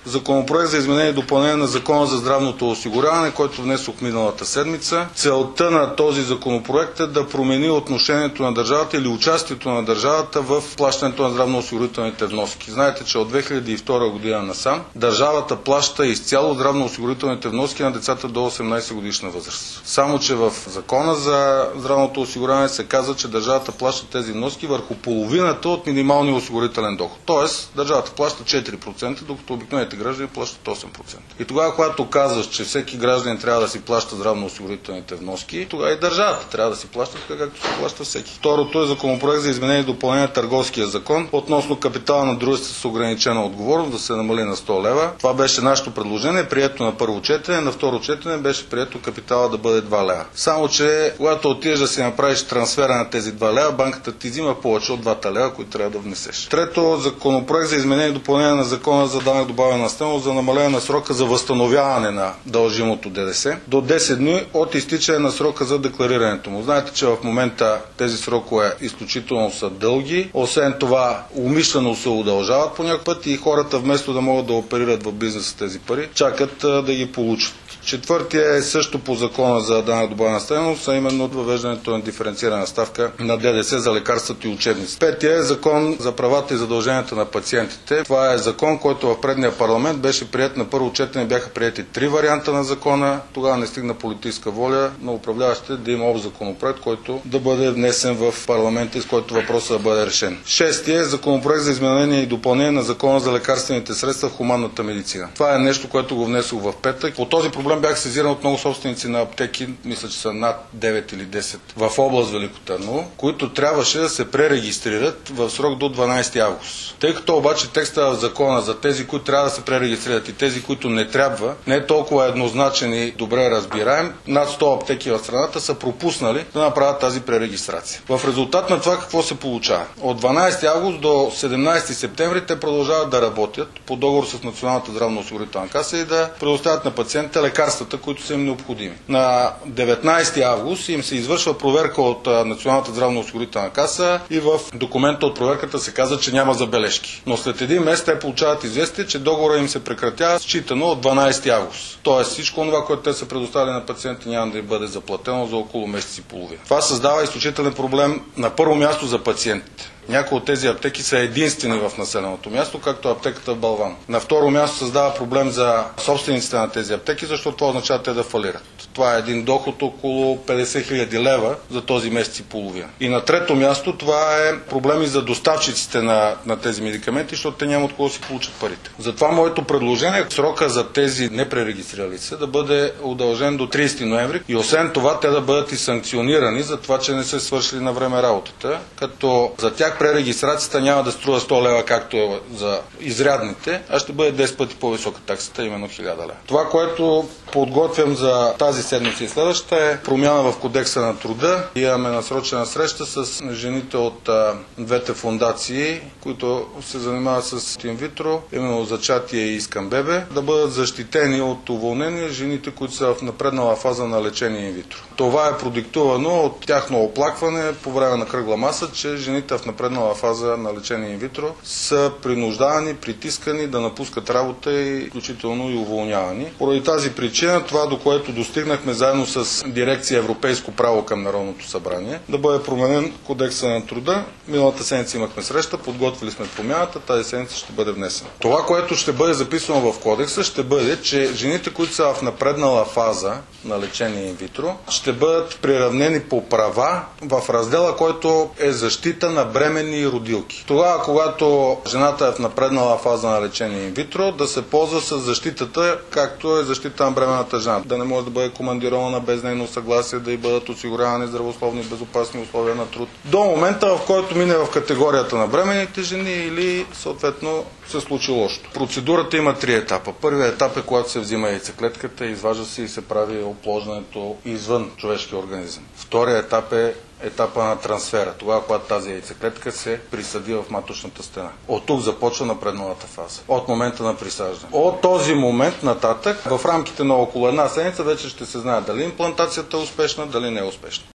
Законопроект за изменение и допълнение на Закона за здравното осигуряване, който внесох миналата седмица. Целта на този законопроект е да промени отношението на държавата или участието на държавата в плащането на здравноосигурителните вноски. Знаете, че от 2002 година насам държавата плаща изцяло здравноосигурителните вноски на децата до 18 годишна възраст. Само че в Закона за здравното осигуряване се казва, че държавата плаща тези вноски върху половината от минималния осигурителен доход. Тоест, държавата плаща 4%, докато обикновените граждани плащат 8%. И тогава, когато казваш, че всеки гражданин трябва да си плаща здравноосигурителните вноски, тогава и държавата трябва да си плаща така, както се плаща всеки. Второто е Законопроект за изменение и допълнение на Търговския закон относно капитала на дружества с ограничена отговорност да се намали на 100 лева. Това беше нашето предложение, прието на първо четене, на второ четене беше прието капитала да бъде 2 лева. Само че, когато отидеш да си направиш трансфера на тези 2 лева, банката ти взима повече от 2 лева, които трябва да внесеш. Трето, Законопроект за изменение и допълнение на Закона за данък добавена стойност за намаление на срока за възстановяване на дължимото ДДС до 10 дни от изтичане на срока за декларирането му. Знаете, че в момента тези срокове изключително са дълги. Освен това, умишлено се удължават по някакъв път и хората вместо да могат да оперират в бизнеса тези пари, чакат да ги получат. Четвъртия е също по Закона за данък добавена стойност, а именно въвеждането на диференцирана ставка на ДДС за лекарствата и учебници. Петия е Закон за правата и задълженията на пациентите. Това е закон, който в предния парламент беше приет на първо четене, бяха приети 3 варианта на закона. Тогава не стигна политическа воля на управляващите да има общ законопроект, който да бъде внесен в парламента и с който въпросът да бъде решен. Шестия е Законопроект за изменение и допълнение на Закона за лекарствените средства в хуманната медицина. Това е нещо, което го внесох в петък. По този проблем бях сезиран от много собственици на аптеки, мисля, че са над 9 или 10 в област Велико Търново, които трябваше да се пререгистрират в срок до 12 август. Тъй като обаче текста в закона за тези, които трябва да се пререгистрират и тези, които не трябва, не е толкова еднозначен и добре разбираем, над 100 аптеки в страната са пропуснали да направят тази пререгистрация. В резултат на това какво се получава? От 12 август до 17 септември те продължават да работят по договор с Националната здравноосигурителна каса и да предоставят на пациентите лекарствата, които са им необходими. На 19 август им се извършва проверка от Националната здравноосигурителна каса и в документа от проверката се казва, че няма забележки. Но след един месец те получават известие, че договорът им се прекратява считано от 12 август. Тоест всичко това, което те са предоставили на пациенти, няма да им бъде заплатено за около месец и половина. Това създава изключителен проблем на първо място за пациентите. Някои от тези аптеки са единствени в населеното място, както аптеката в Балван. На второ място създава проблем за собствениците на тези аптеки, защото това означава те да фалират. Това е един доход около 50 000 лева за този месец и половина. И на трето място това е проблеми за доставчиците на тези медикаменти, защото те няма от кого да си получат парите. Затова моето предложение е срока за тези непререгистрирали се да бъде удължен до 30 ноември и освен това те да бъдат и санкционирани за това, че не са свършили на време работата, като за тях пререгистрацията няма да струва 100 лева, както е за изрядните, а ще бъде 10 пъти по-висока таксата, именно 1000 лева. Това, което подготвям за тази седмица и следващата е промяна в Кодекса на труда. Имаме насрочена среща с жените от двете фондации, които се занимават с инвитро, именно зачатие и искам бебе, да бъдат защитени от уволнение жените, които са в напреднала фаза на лечение инвитро. Това е продиктувано от тяхно оплакване по време на кръгла маса, че жените в напреднала фаза на лечение инвитро са принуждавани, притискани да напускат работа и включително и уволнявани. Поради тази причина, това до което достигнахме заедно с дирекция Европейско право към Народното събрание, да бъде променен Кодекса на труда. Миналата седмица имахме среща, подготвили сме промяната, тази седмица ще бъде внесена. Това, което ще бъде записано в Кодекса, ще бъде, че жените, които са в напреднала фаза на лечение инвитро, ще бъдат приравнени по права в раздела, който е защита на бременни и родилки. Тогава, когато жената е в напреднала фаза на лечение инвитро, да се ползва с защитата, както е защита на бременната жена. Да не може да бъде командирована без нейно съгласие, да й бъдат осигурявани здравословни и безопасни условия на труд. До момента, в който мине в категорията на бременните жени или съответно се случи лошото. Процедурата има 3 етапа. Първият етап е, когато се взима яйцеклетката, изважда се и се прави оплождането извън човешкия организъм. Вторият етап е етапа на трансфера, тогава, когато тази яйцеклетка се присъди в маточната стена. От тук започва напредналата фаза. От момента на присаждане. От този момент нататък, в рамките на около една седмица, вече ще се знае дали имплантацията е успешна, дали не е успешна.